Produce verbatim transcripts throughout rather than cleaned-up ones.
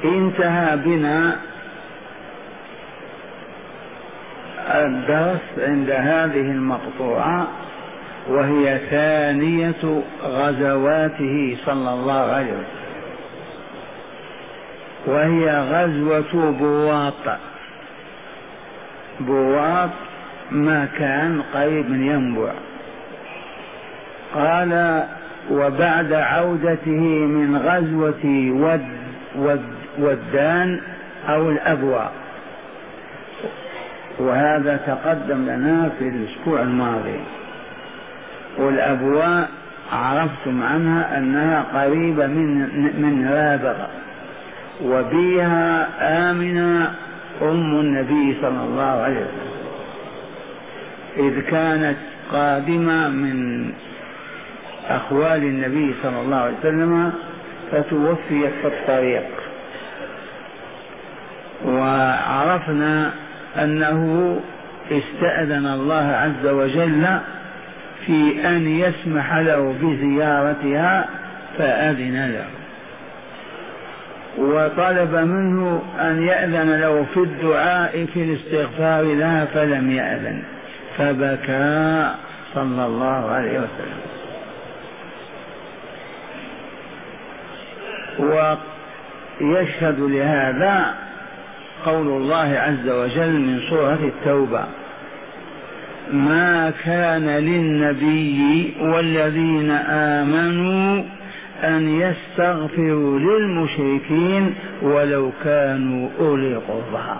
انتهى بنا الدرس عند هذه المقطوعة، وهي ثانية غزواته صلى الله عليه وسلم، وهي غزوة بواط. بواط مكان قريب من ينبع. قال: وبعد عودته من غزوة ود ود ودان أو الأبواء، وهذا تقدم لنا في الأسبوع الماضي. والأبواء عرفتم عنها أنها قريبة من من رابغة، وبها آمنة أم النبي صلى الله عليه وسلم، إذ كانت قادمة من أخوال النبي صلى الله عليه وسلم فتوفيت في الطريق. وعرفنا أنه استأذن الله عز وجل في أن يسمح له بزيارتها فأذن له، وطلب منه أن يأذن له في الدعاء في الاستغفار لها فلم يأذن، فبكى صلى الله عليه وسلم. ويشهد لهذا قول الله عز وجل من سورة التوبة: ما كان للنبي والذين آمنوا أن يستغفروا للمشركين ولو كانوا أولي قربى.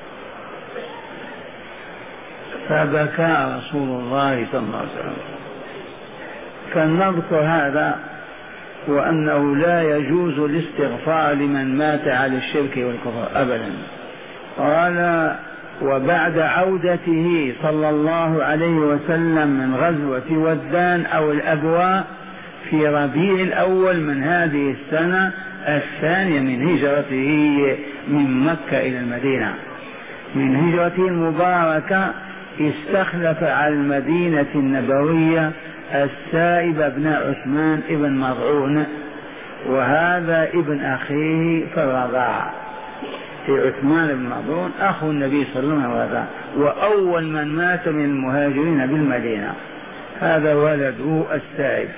فبكى رسول الله صلى الله عليه وسلم. فلنذكر هذا، وأنه لا يجوز الاستغفار لمن مات على الشرك والكفر أبدا. قال: وبعد عودته صلى الله عليه وسلم من غزوة ودان أو الأبواء في ربيع الأول من هذه السنة الثانية من هجرته من مكة إلى المدينة، من هجرته المباركة، استخلف على المدينة النبوية السائب بن عثمان ابن مضعون، وهذا ابن أخيه في الرضاعة. عثمان بن مضعون أخو النبي صلى الله عليه وسلم، وأول من مات من المهاجرين بالمدينة، هذا ولده السائب.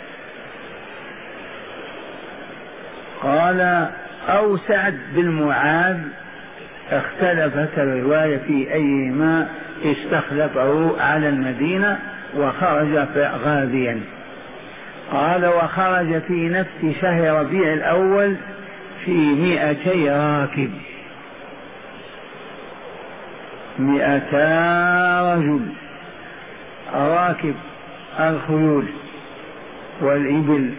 قال: أو سعد بن معاذ، اختلفت الرواية في أيهما استخلفه على المدينة وخرج غازيا. قال: وخرج في نفس شهر ربيع الأول في مئتي راكب، مئتا رجل، راكب الخيول والإبل.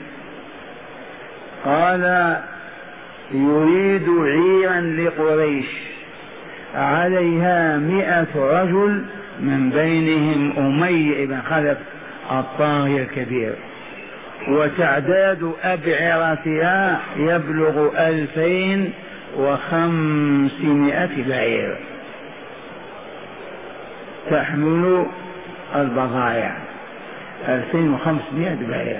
قال: يريد عيرا لقريش عليها مئة رجل، من بينهم أمية بن خلف الطاغية الكبير، وتعداد أبعرتها يبلغ ألفين وخمسمائة بعير تحمل البضائع، ألفين وخمسمائة بعير.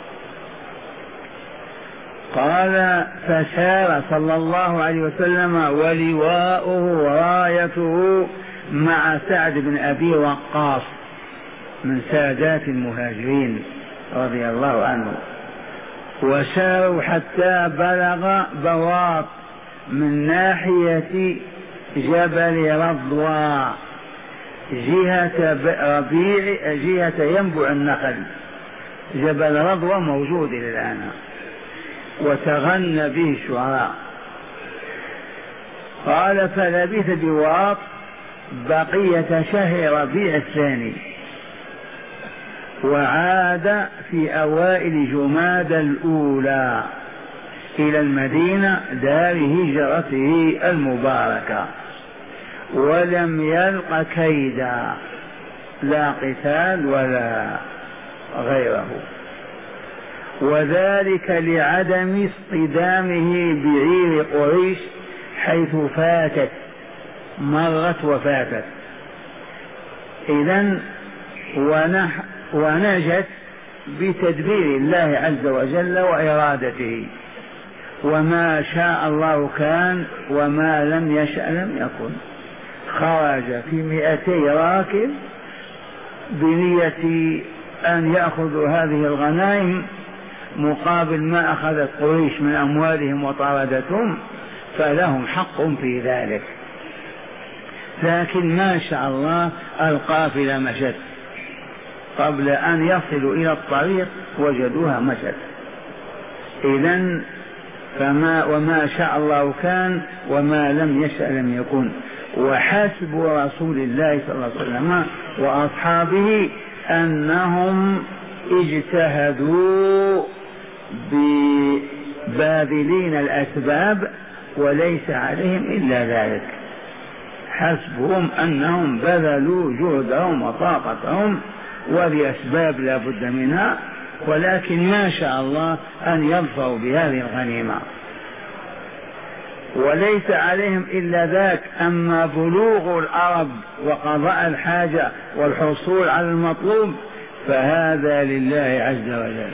قال: فسار صلى الله عليه وسلم ولواؤه ورايته مع سعد بن أبي وقاص من سادات المهاجرين رضي الله عنه، وساروا حتى بلغ بواط من ناحية جبل رضوى جهة ربيع، جهة ينبع النخل. جبل رضوى موجود إلى الآن، وتغنى به الشعراء. قال: فلبث بواط بقية شهر ربيع الثاني، وعاد في أوائل جماد الأولى إلى المدينة دار هجرته المباركة، ولم يلق كيدا، لا قتال ولا غيره، وذلك لعدم اصطدامه بعير قريش حيث فاتت، مرت وفاتت. إذن ونجت بتدبير الله عز وجل وإرادته، وما شاء الله كان وما لم يشأ لم يكن. خرج في مئتي راكب بنية أن يأخذوا هذه الغنائم مقابل ما أخذت قريش من أموالهم وطردتهم، فلهم حق في ذلك. لكن ما شاء الله القافلة مشت، قبل أن يصلوا إلى الطريق وجدوها مشت. إذن فما وما شاء الله كان وما لم يشأ لم يكن. وحسب رسول الله صلى الله عليه وسلم وأصحابه أنهم اجتهدوا بباذلين الأسباب وليس عليهم إلا ذلك. حسبهم أنهم بذلوا جهدهم وطاقتهم ولأسباب لا بد منها، ولكن ما شاء الله أن يظفروا بهذه الغنيمة وليس عليهم إلا ذاك. أما بلوغ الأرض وقضاء الحاجة والحصول على المطلوب فهذا لله عز وجل.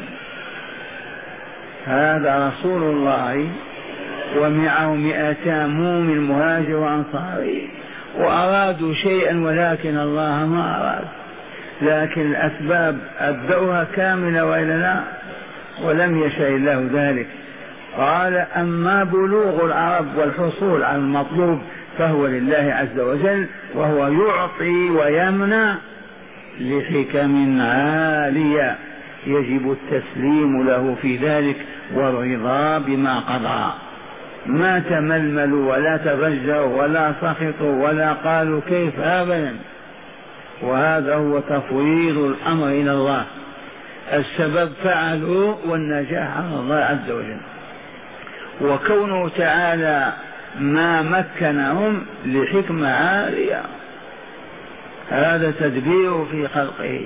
هذا رسول الله ومعه مئتا مؤمن مهاجر وأنصاري وأرادوا شيئا ولكن الله ما أراد، لكن الأسباب أبدأها كاملة وإلا لا، ولم يشاء الله ذلك. قال أما بلوغ العرب والحصول على المطلوب فهو لله عز وجل، وهو يعطي ويمنع لحكم عالية يجب التسليم له في ذلك والرضا بما قضى. ما تململوا ولا تفجروا ولا سخطوا ولا قالوا كيف أبدا، وهذا هو تفويض الأمر إلى الله. السبب فعلوا والنجاح على الله عز وجل، وكونه تعالى ما مكنهم لحكمة عالية، هذا تدبير في خلقه.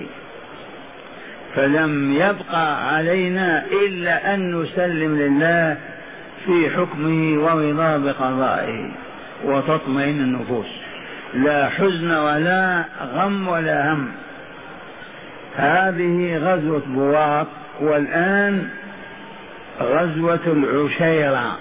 فلم يبقى علينا إلا أن نسلم لله في حكمه ورضا بقضائه وتطمئن النفوس، لا حزن ولا غم ولا هم. هذه غزوة بواط، والآن غزوة العشيرة،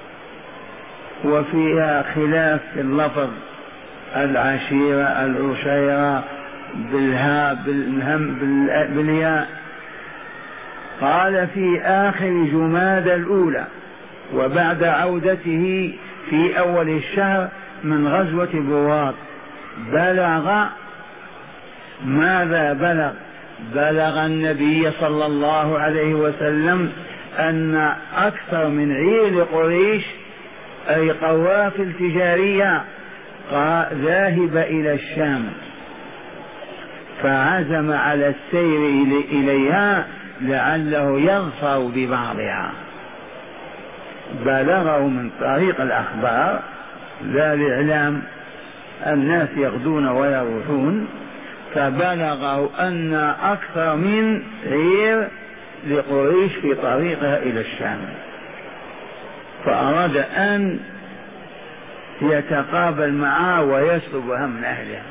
وفيها خلاف في اللفظ، العشيرة العشيرة بالهاء بالهم بالياء. قال في آخر جمادى الأولى وبعد عودته في أول الشهر من غزوة بواط. بلغ ماذا بلغ؟ بلغ النبي صلى الله عليه وسلم أن أكثر من عير قريش أي قوافل تجارية ذاهبة إلى الشام، فعزم على السير إليها لعله يظفر ببعضها. بلغه من طريق الأخبار لا الإعلام، الناس يغدون ويروحون، فبلغه أن أكثر من عير لقريش في طريقها إلى الشام، فأراد أن يتقابل معه ويسلبها من أهلها.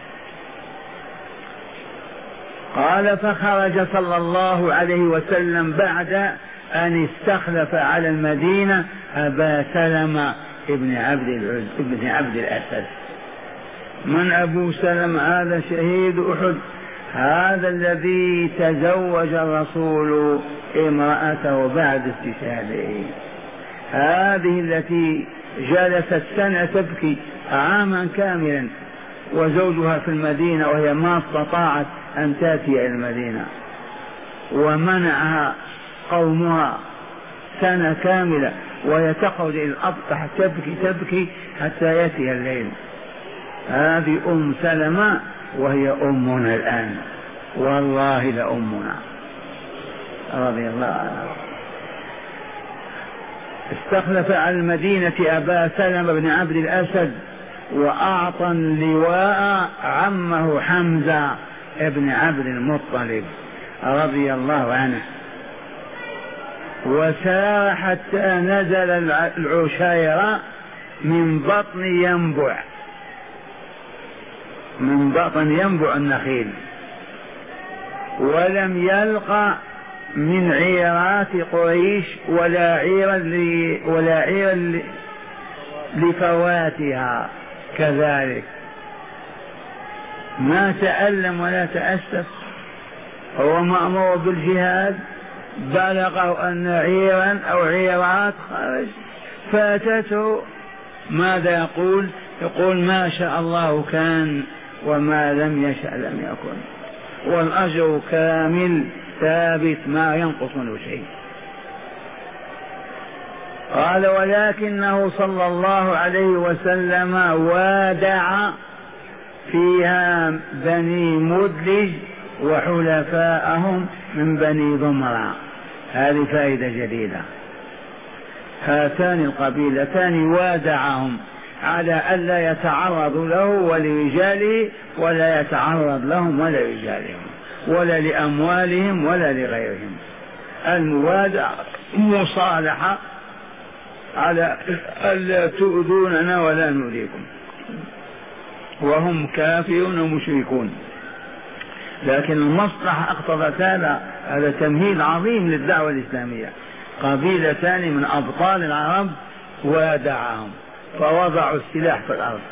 قال فخرج صلى الله عليه وسلم بعد أن استخلف على المدينة أبا سلمة ابن عبد العز ابن عبد الأسد. من أبو سلمة؟ هذا شهيد أحد، هذا الذي تزوج الرسول امرأته بعد استشهاده، هذه التي جلست سنة تبكي عاما كاملا وزوجها في المدينة وهي ما استطاعت أن تأتي إلى المدينة، ومنعها قومها سنة كاملة وهي تخرج إلى الأبطح تبكي تبكي حتى يأتي الليل. هذه أم سلمة وهي أمنا الآن، والله لأمنا رضي الله عنها. استخلف على المدينة أبا سلمة بن عبد الأسد، وأعطى اللواء عمه حمزة ابن عبد المطلب رضي الله عنه، وسار حتى نزل العشيرة من بطن ينبع من بطن ينبع النخيل، ولم يلقى من عيرات قريش ولا عيرا ولا عيرا لفواتها، كذلك ما تألم ولا تأسف، هو مأمور بالجهاد، بلغه أن عيرا أو عيرات خرج فاتته، ماذا يقول؟ يقول ما شاء الله كان وما لم يشأ لم يكن، والأجر كامل ثابت ما ينقص منه شيء. قال ولكنه صلى الله عليه وسلم وادع فيها بني مدلج وحلفاءهم من بني ضمرة. هذه فائدة جديدة، هاتان القبيلتان وادعهم على ألا يتعرضوا له ولرجاله ولا يتعرض لهم ولا رجالهم ولا لأموالهم ولا لغيرهم. الموادع مصالحة على ألا تؤذوننا ولا نؤذيكم، وهم كافرون ومشركون، لكن المصلحة اقتضت هذا. هذا تمهيد عظيم للدعوة الإسلامية. قبيلتان من أبطال العرب وادعهم فوضعوا السلاح في الأرض.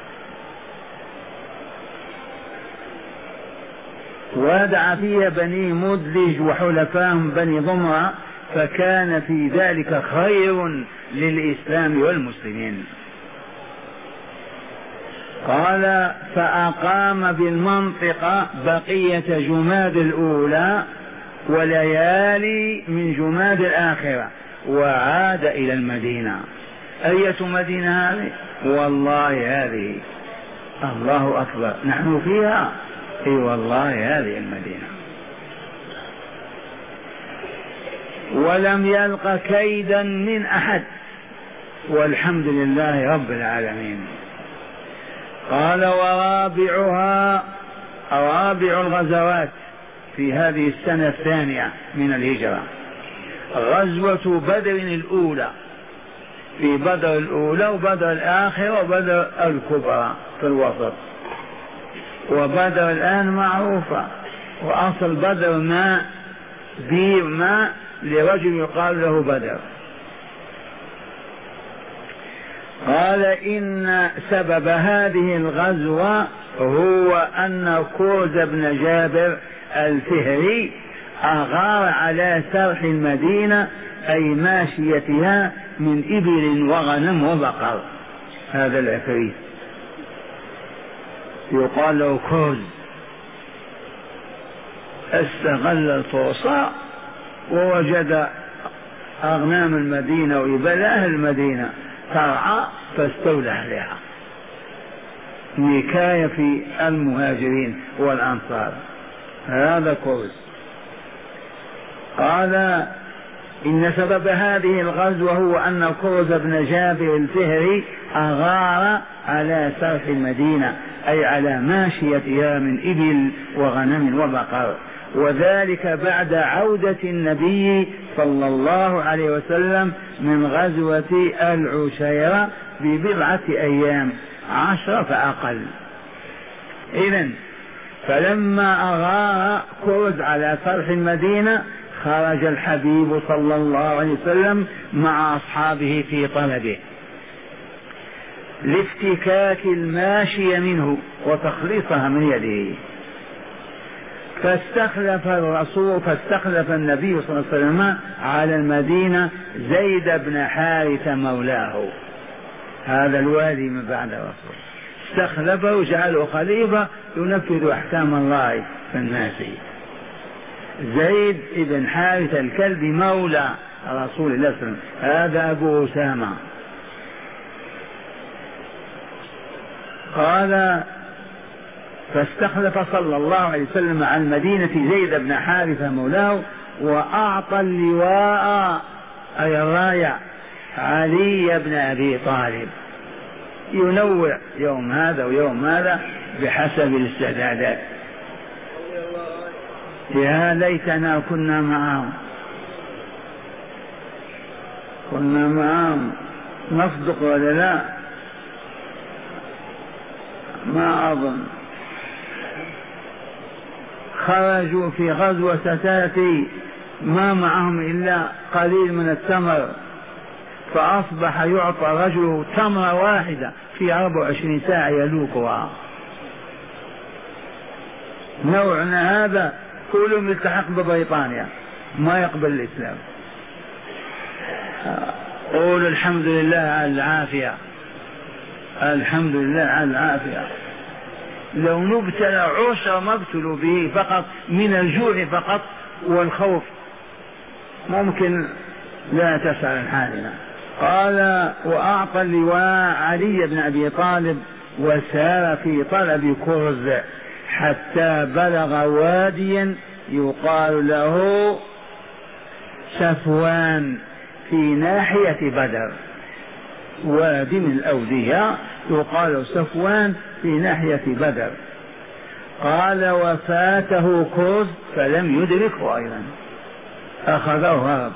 وادع فيها بني مدلج وحلفاهم بني ضمرة، فكان في ذلك خير للإسلام والمسلمين. قال فأقام بالمنطقة بقية جماد الأولى وليالي من جماد الآخرة وعاد إلى المدينة. أية مدينة هذه؟ والله هذه، الله أكبر، نحن فيها، اي والله هذه المدينة. ولم يلق كيدا من أحد، والحمد لله رب العالمين. قال ورابعها، رابع الغزوات في هذه السنة الثانية من الهجرة غزوة بدر الأولى. في بدر الأولى وبدر الآخرة وبدر الكبرى في الوسط، وبدر الآن معروفة، وأصل بدر ماء، بير ماء لرجل يقال له بدر. قال إن سبب هذه الغزوة هو أن كوز بن جابر الفهري أغار على سرح المدينة أي ماشيتها من إبل وغنم وبقر. هذا العفريت يقال له كوز، استغل الفرصة ووجد أغنام المدينة وإبل أهل المدينة ترعى فاستولى عليها، نكاية في المهاجرين والأنصار. هذا كوز. قال إن سبب هذه الغزوة هو أن كوز بن جابر الفهري أغار على سرح المدينة أي على ماشيتها من إبل وغنم وبقر، وذلك بعد عودة النبي صلى الله عليه وسلم من غزوة العشيرة ببضعة أيام، عشرة فأقل. إذن فلما أغار كوز على سرح المدينة خرج الحبيب صلى الله عليه وسلم مع أصحابه في طلبه لافتكاك الماشية منه وتخليصها من يده. فاستخلف الرسول فاستخلف النبي صلى الله عليه وسلم على المدينة زيد بن حارثة مولاه، هذا الوالي من بعد الرسول، استخلفه وجعله خليفة ينفذ أحكام الله في الناس. زيد بن حارثة الكلبي مولى رسول الله صلى الله عليه وسلم، هذا أبو أسامة. قال فاستخلف صلى الله عليه وسلم على المدينة زيد بن حارثة مولاه، وأعطى اللواء أي الراية علي بن أبي طالب، ينوع يوم هذا ويوم هذا بحسب الاستعدادات. يا ليتنا كنا معهم، كنا معهم، نصدق ولا لا؟ ما أظن. خرجوا في غزوة تأتي ما معهم إلا قليل من التمر، فأصبح يعطى رجله تمرة واحدة في أربع وعشرين ساعة يلوكها. نوعنا هذا كلهم يلتحق ببريطانيا، ما يقبل الإسلام. قولوا الحمد لله على العافية، الحمد لله على العافية. لو نبتلى عشر ما ابتلوا به فقط من الجوع فقط والخوف ممكن لا تسأل عن حالنا. قال وأعطى اللواء علي بن أبي طالب وسار في طلب كرز حتى بلغ واديا يقال له صفوان في ناحية بدر، وادي من الأودية يقال صفوان في ناحية بدر. قال وفاته كرز فلم يدركه أيضا، أخذه هرب.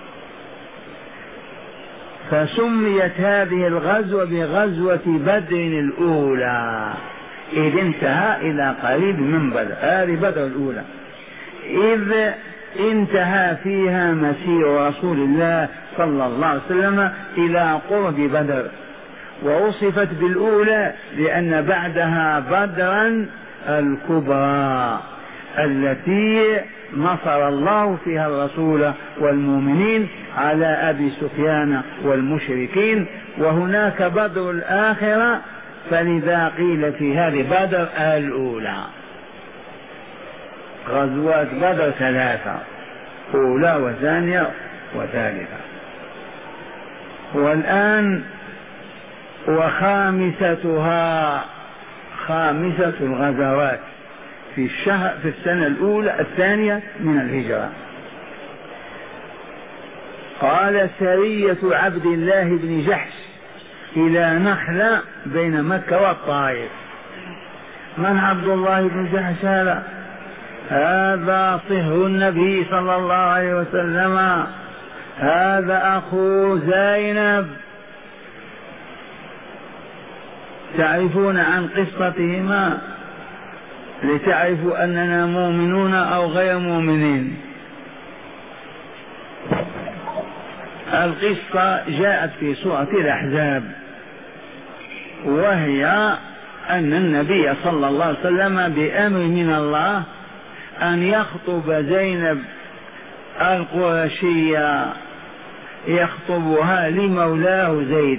فسميت هذه الغزوة بغزوة بدر الأولى، إذ انتهى إلى قريب من بدر. هذه بدر الأولى إذ انتهى فيها مسير رسول الله صلى الله عليه وسلم إلى قرب بدر، ووصفت بالأولى لأن بعدها بدرا الكبرى التي نصر الله فيها الرسول والمؤمنين على أبي سفيان والمشركين، وهناك بدر الآخرة، فلذا قيل في هذه بدر الأولى. غزوات بدر ثلاثة، أولى وثانية وثالثة. والآن وخامستها، خامسة الغزوات في الشهر في السنة الأولى الثانية من الهجرة. قال سرية عبد الله بن جحش إلى نخلة بين مكة والطائف. من عبد الله بن جحش هذا؟ هذا صهر النبي صلى الله عليه وسلم، هذا أخو زينب. تعرفون عن قصتهما لتعرفوا أننا مؤمنون أو غير مؤمنين. القصة جاءت في سورة الأحزاب، وهي أن النبي صلى الله عليه وسلم بأمر من الله أن يخطب زينب القرشية، يخطبها لمولاه زيد.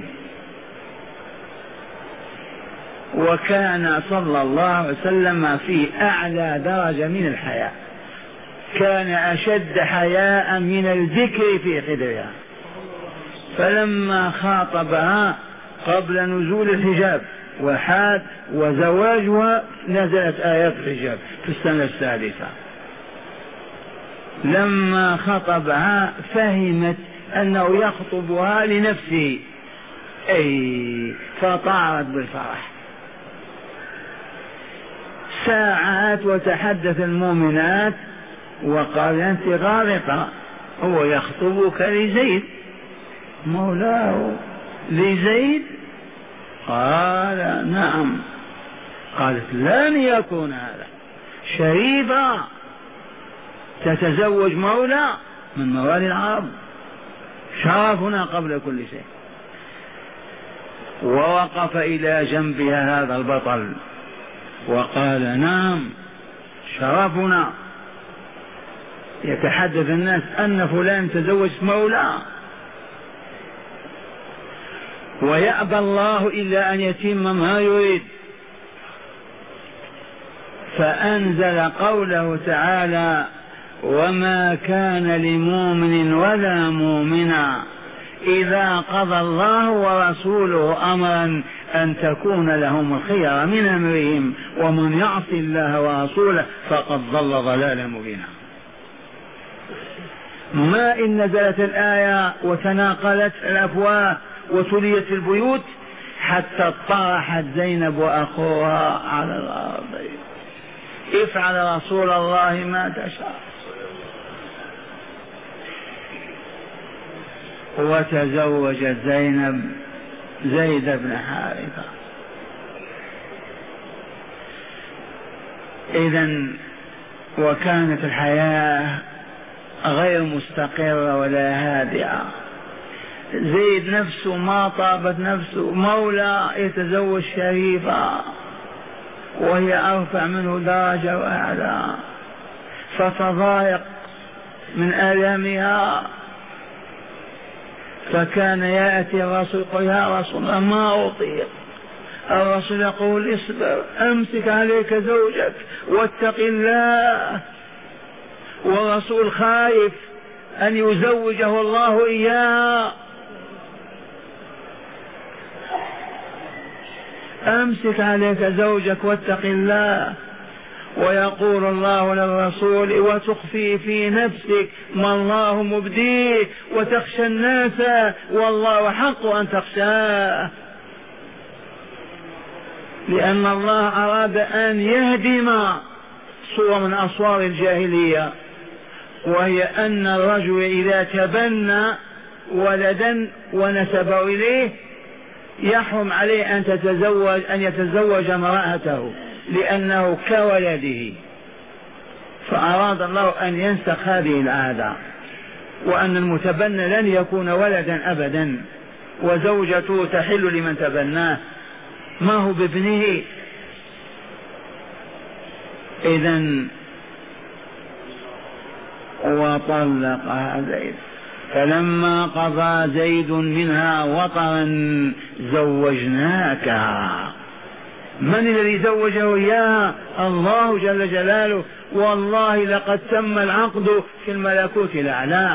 وكان صلى الله عليه وسلم في أعلى درجة من الحياء، كان أشد حياء من الذكر في خدرها. فلما خاطبها قبل نزول الحجاب وحاد وزواجها نزلت آيات الحجاب في السنة السادسة. لما خطبها فهمت أنه يخطبها لنفسه، أي فطارت بالفرح. ساعات وتحدث المؤمنات وقال أنت غالطة، هو يخطبك لزيد مولاه، لزيد؟ قال نعم. قالت لن يكون هذا، شريفة تتزوج مولى من موالي العرب، شرفنا قبل كل شيء. ووقف إلى جنبها هذا البطل وقال نعم شرفنا، يتحدث الناس أن فلان تزوج مولى. ويأبى الله إلا أن يتم ما يريد، فأنزل قوله تعالى وما كان لمؤمن ولا مؤمنة إذا قضى الله ورسوله أمرا أن تكون لهم الخير من أمرهم ومن يعص الله ورسوله فقد ضل ضلالا مبينا. ما إن نزلت الآية وتناقلت الأفواه وتليت البيوت حتى طرحت زينب وأخوها على الأرض. افعل رسول الله ما تشاء. وتزوجت زينب زيد بن حارثة. إذن وكانت الحياة غير مستقرة ولا هادئة. زيد نفسه ما طابت نفسه، مولى يتزوج شريفة وهي أرفع منه درجة وأعلى، فتضايق من آلامها، فكان يأتي الرسول يقول يا رسول الله ما أطيق. الرسول يقول اصبر، أمسك عليك زوجك واتق الله. والرسول خايف أن يزوجه الله إياه. أمسك عليك زوجك واتق الله. ويقول الله للرسول وتخفي في نفسك ما الله مبديه وتخشى الناس والله حق أن تخشاه. لأن الله أراد أن يهدم صورة من أصوار الجاهلية، وهي أن الرجل إذا تبنى ولدا ونسبه إليه يحرم عليه أن تتزوج أن يتزوج امرأته لأنه كولده. فأراد الله أن ينسخ هذه العادة، وأن المتبنى لن يكون ولدا أبدا، وزوجته تحل لمن تبناه ما هو بابنه. إذن وطلقها زيد. فلما قضى زيد منها وطرا زوجناكها. من الذي زوجه إياها؟ الله جل جلاله. والله لقد تم العقد في الملكوت الأعلى.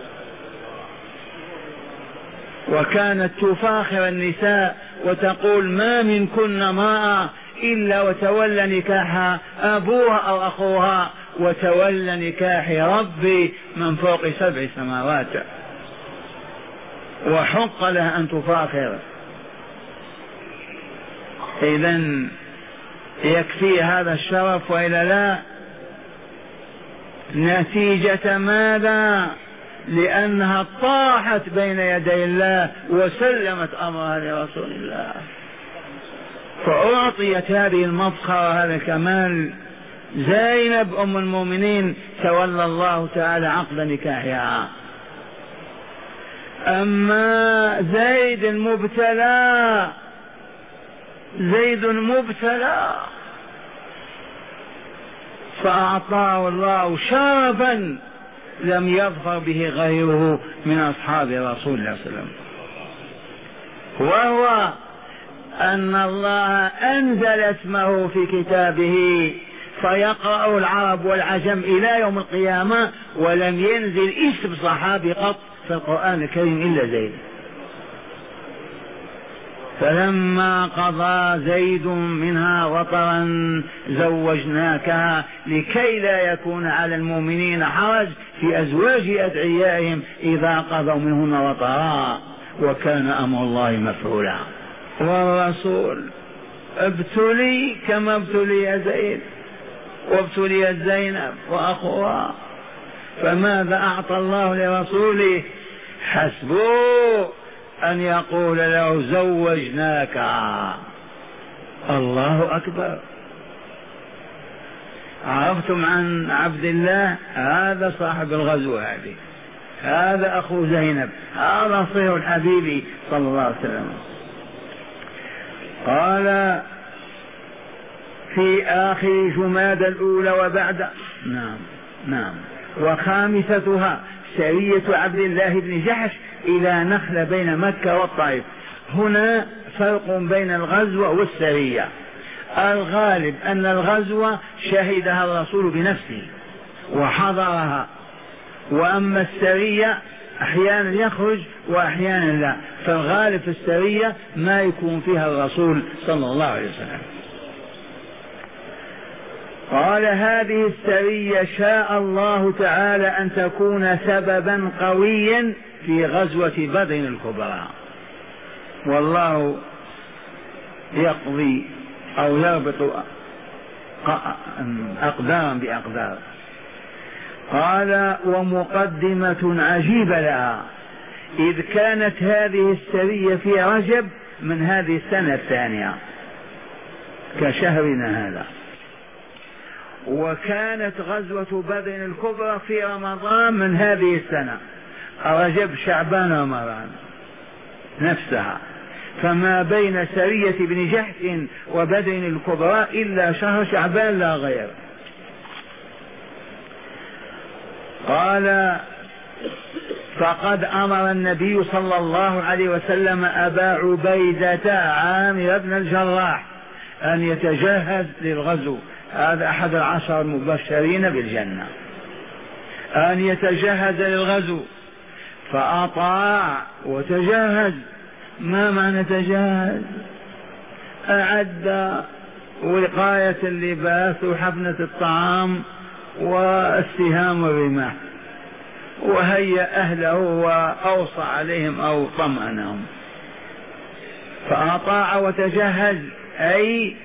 وكانت تفاخر النساء وتقول ما منكن امرأة إلا وتولى نكاحها أبوها أو أخوها، وتولى نكاح ربي من فوق سبع سماوات، وحق لها أن تفاخر. إذن يكفي هذا الشرف وإلا لا؟ نتيجة ماذا؟ لأنها طاحت بين يدي الله وسلمت أمرها لرسول الله، فأعطيت هذه المفخرة هذا الكمال. زينب أم المؤمنين تولى الله تعالى عقد نكاحها. أما زيد المبتلى، زيد مبتلى فأعطاه الله شرفا لم يظفر به غيره من أصحاب رسول الله صلى الله عليه وسلم، وهو أن الله أنزل اسمه في كتابه فيقرأ العرب والعجم إلى يوم القيامة، ولم ينزل اسم صحابي قط في القرآن الكريم إلا زيد. فلما قضى زيد منها وطرا زوجناكها لكي لا يكون على المؤمنين حرج في أزواج أدعيائهم إذا قضوا منهن وطرا، وكان أمر الله مفعولا. والرسول ابتلي كما ابتلي زيد وابتليت زينب وأخوها، فماذا أعطى الله لرسوله؟ حسبه أن يقول له زوجناك. الله أكبر. عرفتم عن عبد الله؟ هذا صاحب الغزوة، هذه هذا أخو زينب، هذا صهر الحبيب صلى الله عليه وسلم. قال في آخر جمادى الأولى وبعد نعم نعم وخامستها سرية عبد الله بن جحش إلى نخلة بين مكة والطائف. هنا فرق بين الغزوة والسرية. الغالب أن الغزوة شهدها الرسول بنفسه وحضرها، وأما السرية أحيانا يخرج وأحيانا لا، فالغالب في السرية ما يكون فيها الرسول صلى الله عليه وسلم. قال هذه السرية شاء الله تعالى أن تكون سببا قويا في غزوة بدر الكبرى، والله يقضي أو يربط أقدارا بأقدار. قال ومقدمة عجيبة لها، إذ كانت هذه السرية في رجب من هذه السنة الثانية كشهرنا هذا، وكانت غزوة بدر الكبرى في رمضان من هذه السنة، رجب شعبان رمضان نفسها، فما بين سرية بن جحش وبدر الكبرى إلا شهر شعبان لا غير. قال فقد أمر النبي صلى الله عليه وسلم أبا عبيدة عامر بن الجراح أن يتجهز للغزو، هذا أحد العشر المبشرين بالجنة، أن يتجهز للغزو، فأطاع وتجهز. ما معنى تجهز؟ أعد وقاية اللباس وحفنة الطعام والسهام الرماح، وهيأ أهله وأوصى عليهم أو طمأنهم. فأطاع وتجهز أي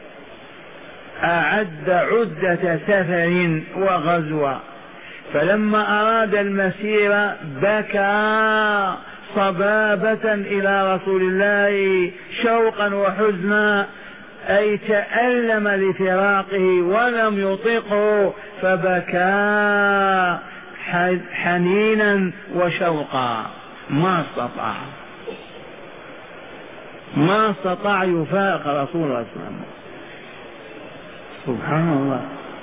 أعد عدة سفر وغزوة. فلما أراد المسير بكى صبابة إلى رسول الله شوقا وحزنا، أي تألم لفراقه ولم يطقه فبكى حنينا وشوقا، ما استطاع ما استطاع يفارق رسول الله صلى الله عليه وسلم. سبحان الله،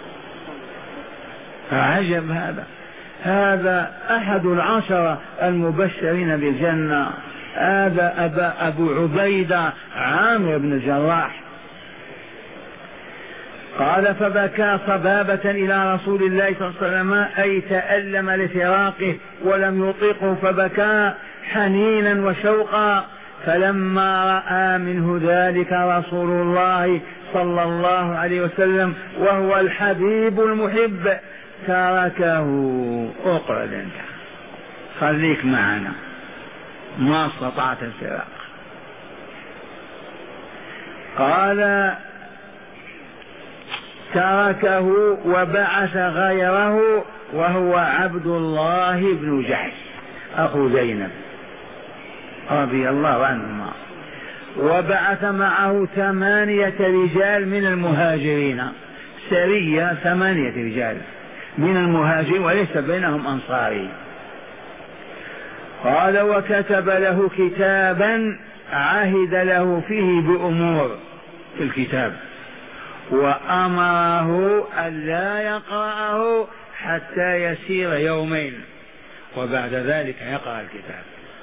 عجب. هذا هذا أحد العشرة المبشرين بالجنة، هذا أبا أبو عبيدة عامر بن الجراح. قال فبكى صبابة إلى رسول الله صلى الله عليه وسلم، أي تألم لفراقه ولم يطيقه فبكى حنينا وشوقا. فلما رأى منه ذلك رسول الله صلى الله عليه وسلم وهو الحبيب المحب تركه، اقعد انت خليك معنا، ما استطعت الفراق. قال تركه وبعث غيره وهو عبد الله بن جحش أخو زينب رضي الله عنهما، وبعث معه ثمانية رجال من المهاجرين، سرية ثمانية رجال من المهاجرين وليس بينهم أنصاري. قال وكتب له كتابا عهد له فيه بأمور في الكتاب، وأمره ألا يقرأه حتى يسير يومين وبعد ذلك يقرأ الكتاب.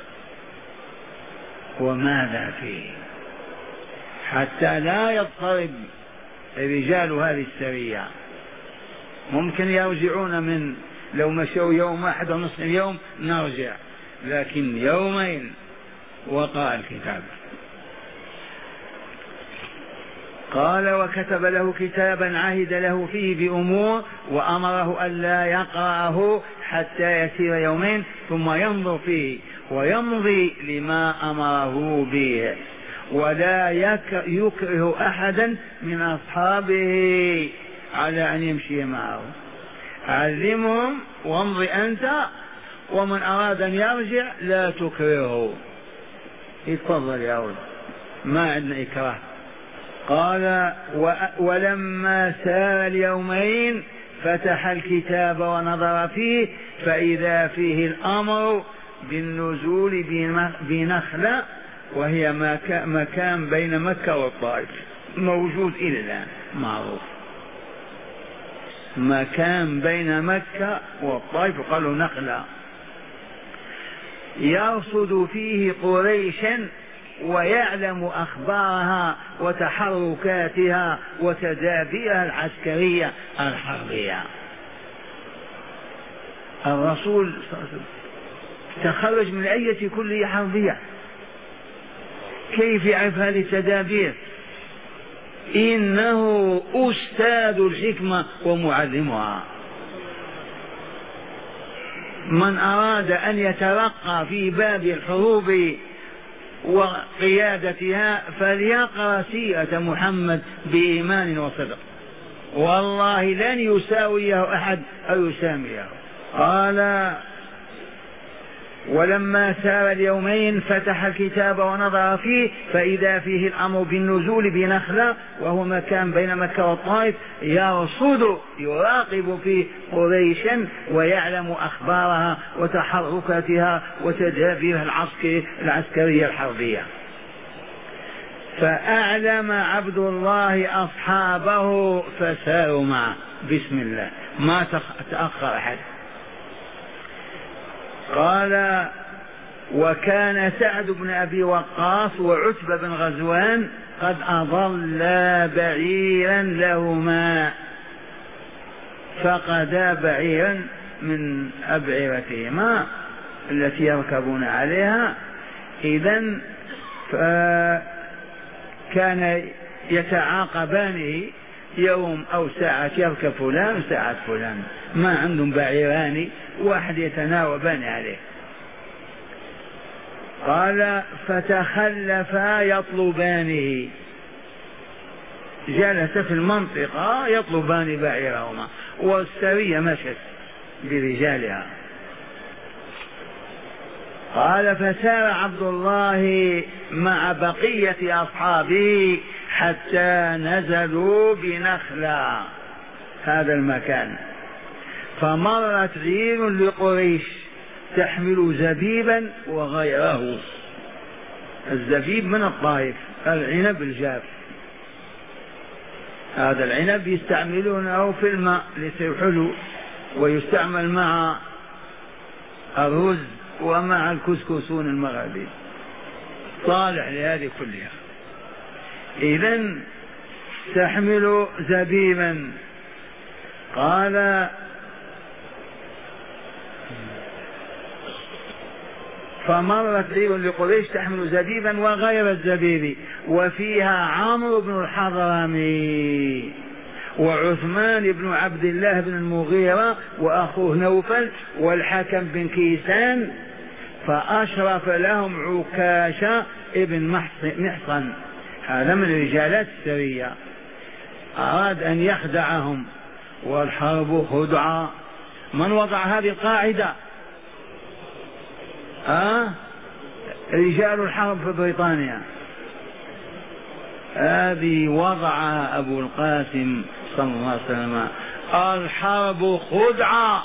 وماذا فيه؟ حتى لا يضطرب رجال هذه السرية، ممكن يرجعون من لو مشوا يوم واحد ونصف يوم نرجع، لكن يومين وقرأ الكتاب. قال وكتب له كتابا عهد له فيه بأمور وأمره ألا يقرأه حتى يسير يومين ثم ينظر فيه ويمضي لما أمره به، ولا يكره أحدا من أصحابه على أن يمشي معه. علمهم وامضي أنت، ومن أراد أن يرجع لا تكرهه، اتفضل يا أولاد ما عندنا إكراه. قال ولما سار اليومين فتح الكتاب ونظر فيه فإذا فيه الأمر بالنزول بنخلة، وهي مكان بين مكة والطائف، موجود إلى الآن معروف، مكان بين مكة والطائف قالوا نخلة، يرصد فيه قريشا ويعلم أخبارها وتحركاتها وتدابيرها العسكرية الحربية. الرسول صلى الله عليه وسلم تخرج من أية كلية حربية، كيف يعرف هذه التدابير؟ إنه أستاذ الحكمة ومعلمها. من أراد أن يترقى في باب الحروب وقيادتها فليقرأ سيرة محمد بإيمان وصدق، والله لن يساويه أحد أو يساميه. قال ولما سار اليومين فتح الكتاب ونظر فيه فإذا فيه الأمر بالنزول بنخلة، وهو مكان بين مكة والطائف، يرصد يراقب في قريشا ويعلم أخبارها وتحركاتها وتدابيرها العسكرية الحربية. فأعلم عبد الله أصحابه فساروا معه بسم الله، ما تأخر أحد. قال: وكان سعد بن أبي وقاص وعتبة بن غزوان قد أضلا بعيرا لهما، فقدا بعيرا من أبعرتهما التي يركبون عليها. إذن فكان يتعاقبانه يوم أو ساعة، يركب فلان وساعة فلان، ما عندهم بعيران واحد يتناوبان عليه. قال: فتخلفا يطلبانه، جلس في المنطقة يطلبان بعيرهما، والسرية مشت برجالها. قال: فسار عبد الله مع بقية أصحابه حتى نزلوا بنخلة، هذا المكان، فمرت عير لقريش تحمل زبيبا وغيره. الزبيب من الطائف، العنب الجاف، هذا العنب يستعملونه في الماء ليصير حلو، ويستعمل مع الرز ومع الكسكسون المغربي، صالح لهذه كلها. إذن تحمل زبيبا. قال: فمرت عير لقريش تحمل زبيبا وغير الزبيب، وفيها عمرو بن الحضرمي وعثمان بن عبد الله بن المغيرة وأخوه نوفل والحكم بن كيسان. فأشرف لهم عكاشة ابن محصن، هذا من رجالات السرية، أراد أن يخدعهم، والحرب خدعة. من وضع هذه القاعدة؟ أه؟ رجال الحرب في بريطانيا، هذه وضعها أبو القاسم صلى الله عليه وسلم. الحرب خدعة،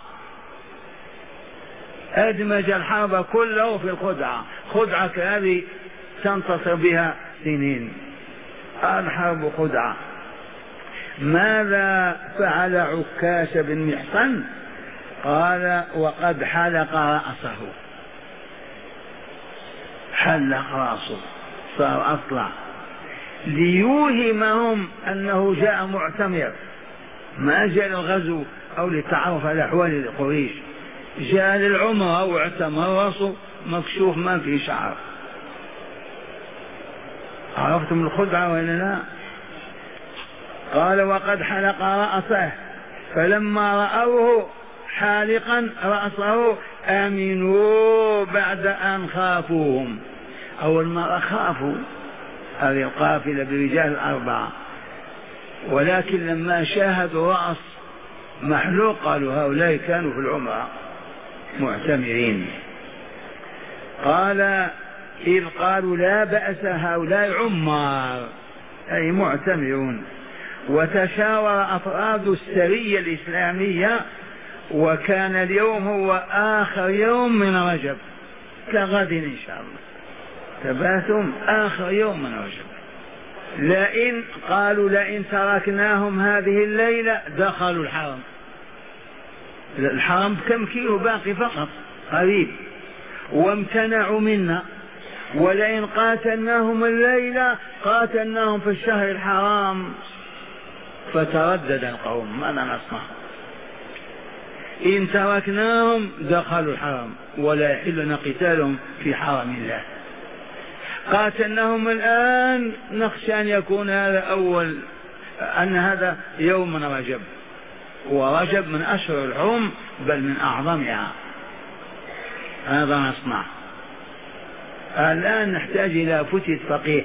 أدمج الحرب كله في الخدعة، خدعة هذه تنتصر بها سنين. الحرب خدعة. ماذا فعل عكاش بن محصن؟ قال: وقد حلق رأسه، حلق رأسه صار أطلع، ليوهمهم أنه جاء معتمر، ما جاء للغزو أو للتعرف على أحوال قريش، جاء للعمرة واعتمر، رأسه مكشوف ما في شعر. عرفتم الخدعة ولا لا؟ قال: وقد حلق رأسه، فلما رأوه حالقا رأسه آمنوا بعد أن خافوهم. أول ما خافوا هذه القافلة برجال الأربعة، ولكن لما شاهدوا رأس محلوق قالوا هؤلاء كانوا في العمرة معتمرين. قال: إذ قالوا لا بأس هؤلاء عمار أي معتمرون. وتشاور أفراد السرية الإسلامية، وكان اليوم هو آخر يوم من رجب، كغد إن شاء الله، تباتم آخر يوم من رجب. لئن قالوا لئن تركناهم هذه الليلة دخلوا الحرم، الحرم كم كيلو باقي فقط قريب، وامتنعوا منا، ولئن قاتلناهم الليلة قاتلناهم في الشهر الحرام. فتردد القوم: ماذا نصنع؟ إن تركناهم دخلوا الحرم ولا يحل قتالهم في حرم الله، قاتلناهم الآن نخشى أن يكون هذا أول أن هذا يوم من رجب، ورجب من أشهر الحرم بل من أعظمها. هذا نصنع. الآن نحتاج إلى فتية فقيه.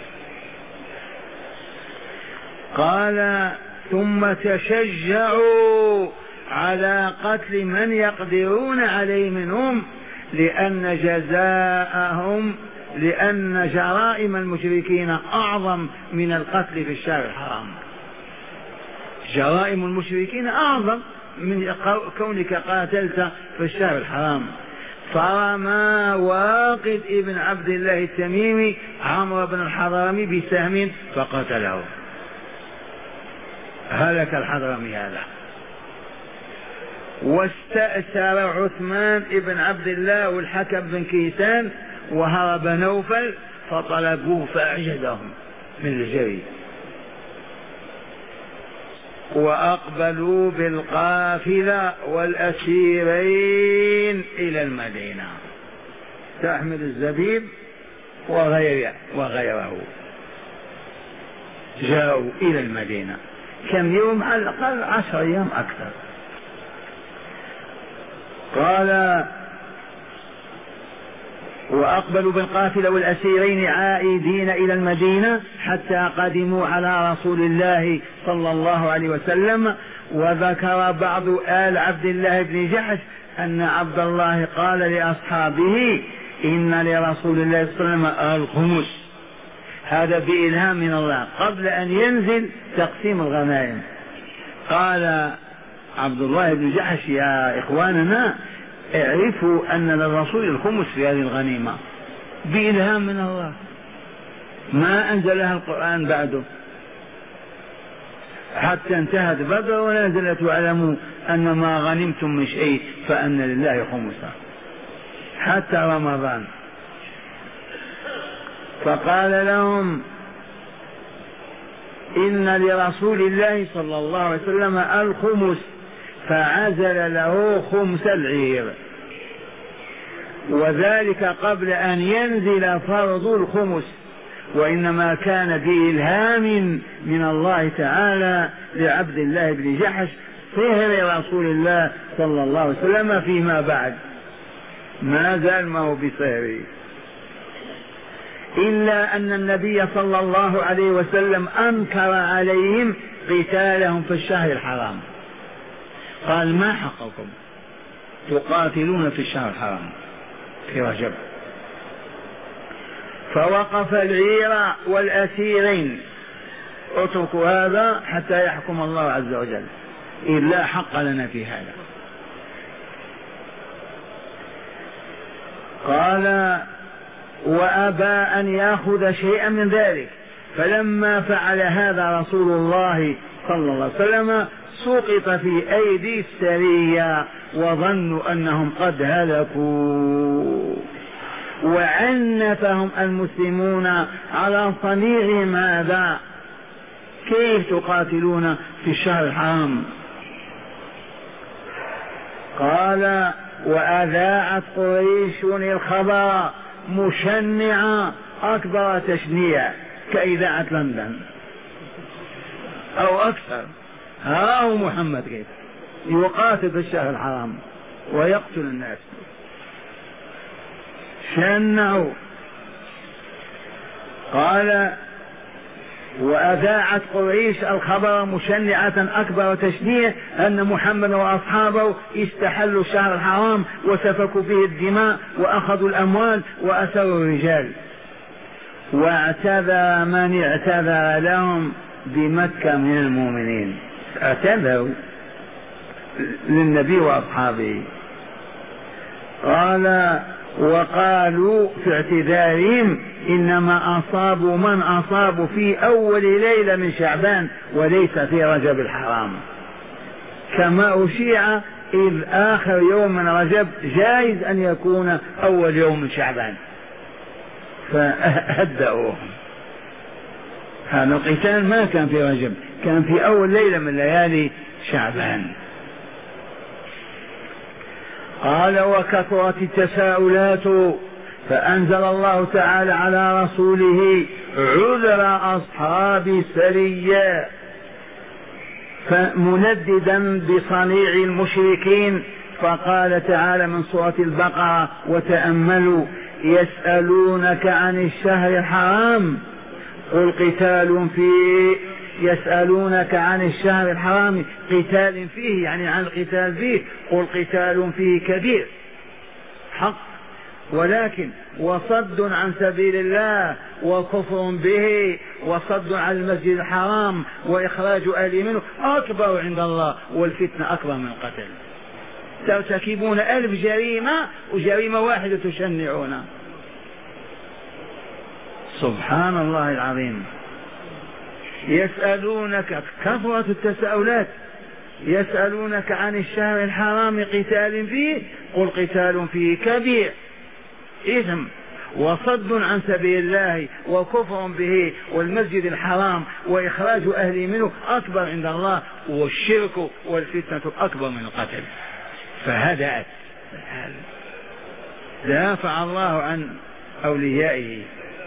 قال: ثم تشجعوا على قتل من يقدرون عليه منهم لأن جزاءهم لأن جرائم المشركين أعظم من القتل في الشهر الحرام. جرائم المشركين أعظم من كونك قاتلت في الشهر الحرام. فرمى واقد ابن عبد الله التميمي عمرو بن الحضرمي بسهم فقتله، هلك الحضرمي هذا. واستأثر عثمان ابن عبد الله والحكم بن كيسان وهرب نوفل فطلبوه فأعجزهم من الجري، وأقبلوا بالقافلة والأسيرين إلى المدينة تحمل الزبيب وغيره وغيره. جاءوا إلى المدينة كم يوم؟ على الأقل عشر أيام أكثر. قال وأقبلوا بالقافلة والأسيرين عائدين إلى المدينة حتى قدموا على رسول الله صلى الله عليه وسلم. وذكر بعض آل عبد الله بن جحش أن عبد الله قال لأصحابه إن لرسول الله صلى الله عليه وسلم الخمس، هذا بإلهام من الله قبل أن ينزل تقسيم الغنائم. قال عبد الله بن جحش يا إخواننا اعرفوا أن للرسول الخمس في هذه الغنيمة بإلهام من الله، ما أنزلها القرآن بعده حتى انتهت بدر ونزلت واعلموا أن ما غنمتم من شيء فأن لله خمسا حتى رمضان. فقال لهم إن لرسول الله صلى الله عليه وسلم الخمس، فعزل له خمس العير، وذلك قبل أن ينزل فرض الخمس، وإنما كان بإلهام من الله تعالى لعبد الله بن جحش صهر رسول الله صلى الله عليه وسلم فيما بعد، ما زال ما هو بصهره، إلا أن النبي صلى الله عليه وسلم أنكر عليهم قتالهم في الشهر الحرام. قال ما حقكم تقاتلون في الشهر الحرام في رجب؟ فوقف العير والأسيرين اتركوا هذا حتى يحكم الله عز وجل، إذ لا حق لنا في هذا. قال وأبى أن يأخذ شيئا من ذلك، فلما فعل هذا رسول الله صلى الله عليه وسلم سقط في أيدي السرية وظنوا أنهم قد هلكوا، وعنفهم المسلمون على صنيعهم هذا، كيف تقاتلون في الشهر الحرام؟ قال وأذاعت قريش الخبر مشنعة أكبر تشنيع كإذاعة لندن أو أكثر. ها هو محمد كيف يقاتل في الشهر الحرام ويقتل الناس، شنعوا. قال وأذاعت قريش الخبر مشنعة أكبر تشنيع أن محمد وأصحابه استحلوا الشهر الحرام وسفكوا فيه الدماء وأخذوا الأموال وأسروا الرجال، واعتذر من اعتذر لهم بمكة من المؤمنين، اعتذروا للنبي وأصحابه. قال وقالوا في اعتذارهم إنما أصابوا من أصابوا في أول ليلة من شعبان وليس في رجب الحرام، كما أشيع إذ آخر يوم من رجب جائز أن يكون أول يوم من شعبان، فهدأوهم. هذا القتال ما كان في رجب، كان في أول ليلة من ليالي شعبان. قال وكثرت التساؤلات فأنزل الله تعالى على رسوله عذر أصحاب السرية فمنددا بصنيع المشركين، فقال تعالى من سورة البقرة وتأملوا يسألونك عن الشهر الحرام قل قتال فيه، يسألونك عن الشهر الحرام قتال فيه يعني عن القتال فيه، قل قتال فيه كبير حق ولكن وصد عن سبيل الله وكفر به وصد عن المسجد الحرام وإخراج أهله منه أكبر عند الله، والفتنة أكبر من القتل. ترتكبون ألف جريمة وجريمة واحدة تشنعون. سبحان الله العظيم. يسألونك، كثرة التساؤلات، يسألونك عن الشهر الحرام قتال فيه، قل قتال فيه كبير إثم وصد عن سبيل الله وكفر به والمسجد الحرام وإخراج أهله منه أكبر عند الله، والشرك والفتنة أكبر من القتل. فهدأت، دافع الله عن أوليائه.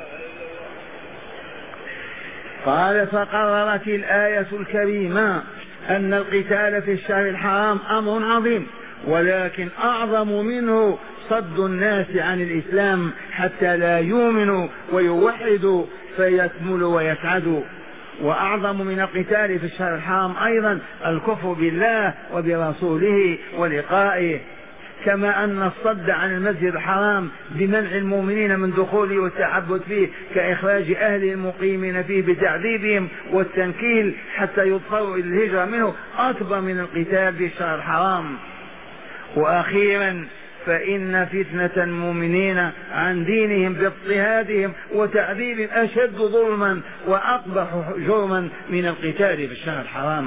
قال فقررت الآية الكريمة أن القتال في الشهر الحرام أمر عظيم، ولكن أعظم منه صد الناس عن الإسلام حتى لا يؤمنوا ويوحدوا فيكملوا ويسعدوا. وأعظم من القتال في الشهر الحرام أيضا الكفر بالله وبرسوله ولقائه، كما أن الصد عن المسجد الحرام بمنع المؤمنين من دخوله والتعبد فيه كإخراج أهل المقيمين فيه بتعذيبهم والتنكيل حتى يضطروا إلى الهجرة منه أكبر من القتال في الشهر الحرام. وأخيرا فإن فتنة المؤمنين عن دينهم باضطهادهم وتعذيبهم أشد ظلما وأقبح جرما من القتال في الشهر الحرام.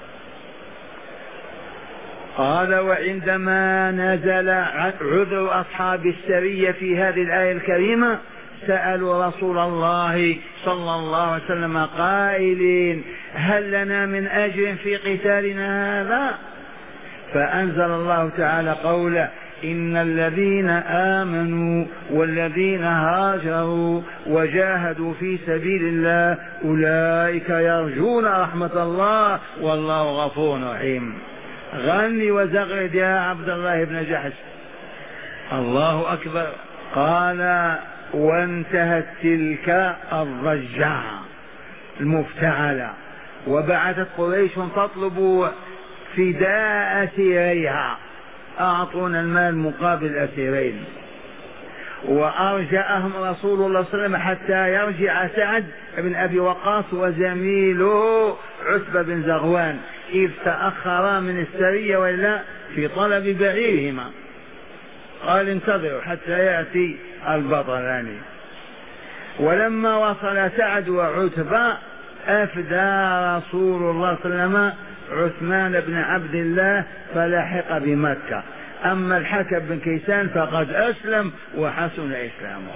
قال وعندما نزل عذر أصحاب السرية في هذه الآية الكريمة سألوا رسول الله صلى الله عليه وسلم قائلين هل لنا من أجر في قتالنا هذا؟ فأنزل الله تعالى قوله إن الذين آمنوا والذين هاجروا وجاهدوا في سبيل الله أولئك يرجون رحمة الله والله غفور رحيم. غني وزغرد يا عبد الله بن جحش. الله أكبر. قال وانتهت تلك الضجة المفتعلة وبعثت قريش تطلب فداء أسيريها، أعطونا المال مقابل أسيرين، وأرجأهم رسول الله صلى الله عليه وسلم حتى يرجع سعد بن أبي وقاص وزميله عتبة بن زغوان إذ تأخرا من السرية ولا في طلب بعيرهما. قال انتظروا حتى يأتي البطلان. ولما وصل سعد وعتبة أفدى رسول الله صلى الله عليه وسلم عثمان بن عبد الله فلحق بمكة. أما الحكم بن كيسان فقد أسلم وحسن إسلامه.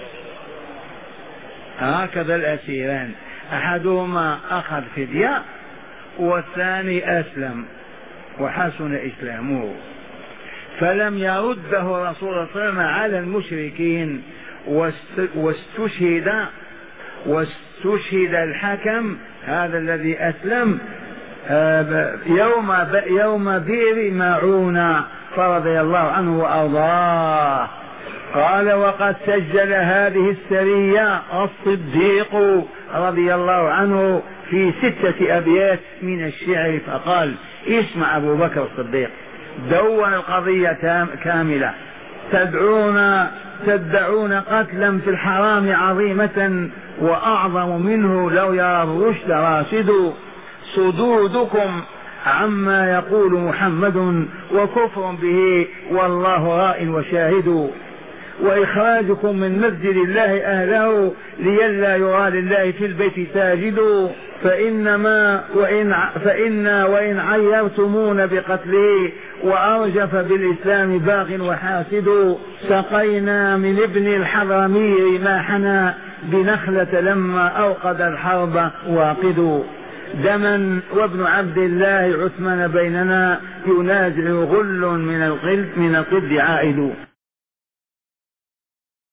هكذا الأسيران، أحدهما أخذ فدية والثاني أسلم وحسن إسلامه. فلم يرده رسول الله صلى الله عليه وسلم على المشركين، واستشهد واستشهد الحكم هذا الذي أسلم يوم يوم بئر معونة فرضي الله عنه وأرضاه. قال وقد سجل هذه السرية الصديق رضي الله عنه في ستة أبيات من الشعر فقال اسمع أبو بكر الصديق دون القضية كاملة تدعون تدعون قتلا في الحرام عظيمة وأعظم منه لو يرى الرشد راشد صدودكم عما يقول محمد وكفر به والله راء وشاهد وإخراجكم من مسجد الله أهله لئلا يرى لله في البيت ساجد فإنما وإن فإن وإن عيرتمون بقتله وأرجف بالإسلام باغ وحاسد سقينا من ابن الحضرمي ما حنى بنخلة لما أوقد الحرب واقد دما وابن عبد الله عثمان بيننا ينازع غل من القلب من القد عائد.